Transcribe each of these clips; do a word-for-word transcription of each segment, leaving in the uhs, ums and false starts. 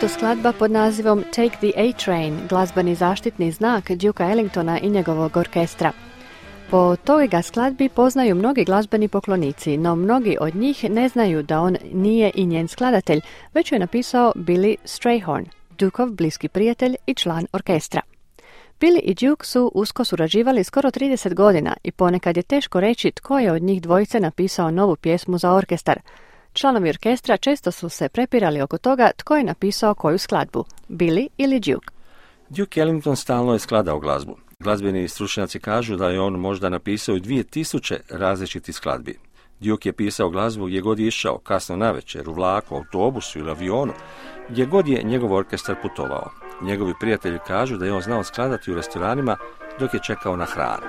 to skladba pod nazivom Take the A-Train, glazbeni zaštitni znak Dukea Ellingtona i njegovog orkestra. Po toj ga skladbi poznaju mnogi glazbeni poklonici, no mnogi od njih ne znaju da on nije i njen skladatelj, već je napisao Billy Strayhorn, Dukeov bliski prijatelj i član orkestra. Billy i Duke su usko surađivali skoro trideset godina i ponekad je teško reći tko je od njih dvojice napisao novu pjesmu za orkestar. Članovi orkestra često su se prepirali oko toga tko je napisao koju skladbu, Billy ili Duke. Duke Ellington stalno je skladao glazbu. Glazbeni stručnjaci kažu da je on možda napisao i dvije tisuće različitih skladbi. Duke je pisao glazbu gdje god je išao, kasno navečer, u vlaku, autobusu ili avionu, gdje god je njegov orkestar putovao. Njegovi prijatelji kažu da je on znao skladati u restoranima dok je čekao na hranu.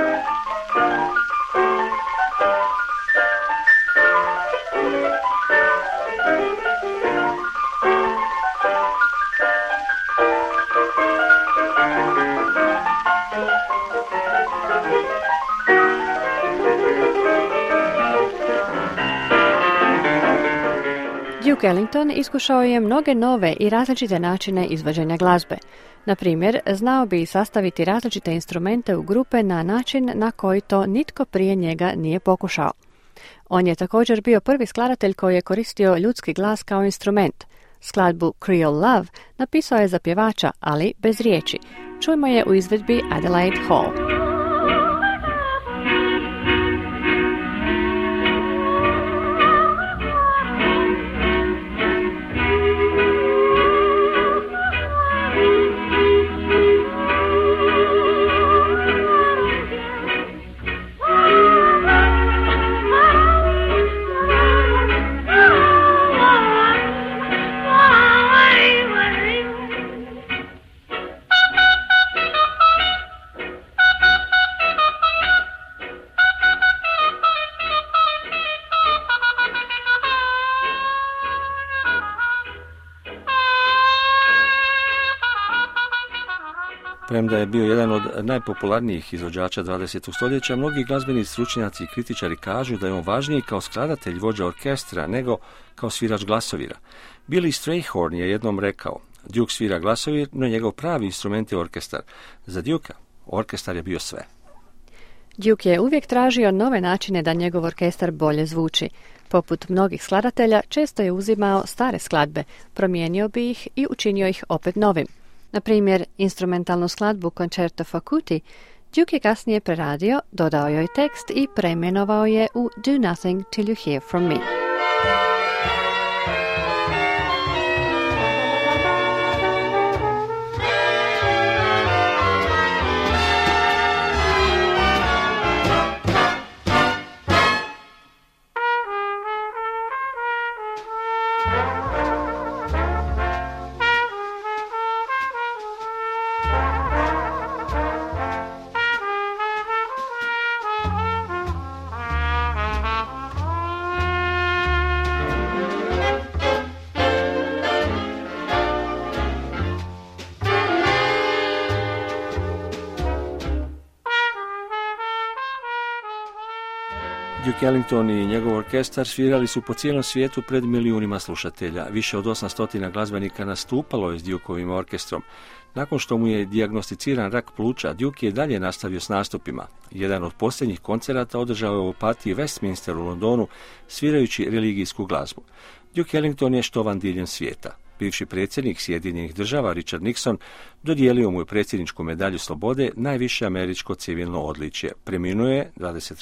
Duke Ellington iskušao je mnoge nove i različite načine izvođenja glazbe. Na primjer, znao bi sastaviti različite instrumente u grupe na način na koji to nitko prije njega nije pokušao. On je također bio prvi skladatelj koji je koristio ljudski glas kao instrument. Skladbu Creole Love napisao je za pjevača, ali bez riječi. Čujmo je u izvedbi Adelaide Hall. Premda je bio jedan od najpopularnijih izvođača dvadesetog stoljeća, mnogi glazbeni stručnjaci i kritičari kažu da je on važniji kao skladatelj vođa orkestra nego kao svirač glasovira. Billy Strayhorn je jednom rekao: Duke svira glasovir, no njegov pravi instrument je orkestar. Za Dukea orkestar je bio sve. Duke je uvijek tražio nove načine da njegov orkestar bolje zvuči. Poput mnogih skladatelja, često je uzimao stare skladbe, promijenio bi ih i učinio ih opet novim. Na primjer, instrumentalnu skladbu Concerto for Cutie Duke je kasnije preradio, dodao joj tekst i preimenovao je u Do Nothing Till You Hear From Me. Duke Ellington i njegov orkestar svirali su po cijelom svijetu pred milijunima slušatelja. Više od osamsto glazbenika nastupalo je s Dukeovim orkestrom. Nakon što mu je dijagnosticiran rak pluća, Duke je dalje nastavio s nastupima. Jedan od posljednjih koncerata održao je u apatiji Westminster u Londonu, svirajući religijsku glazbu. Duke Ellington je štovan diljem svijeta. Bivši predsjednik Sjedinjenih država Richard Nixon dodijelio mu je predsjedničku medalju slobode, najviše američko civilno odličje. Preminuo je dvadeset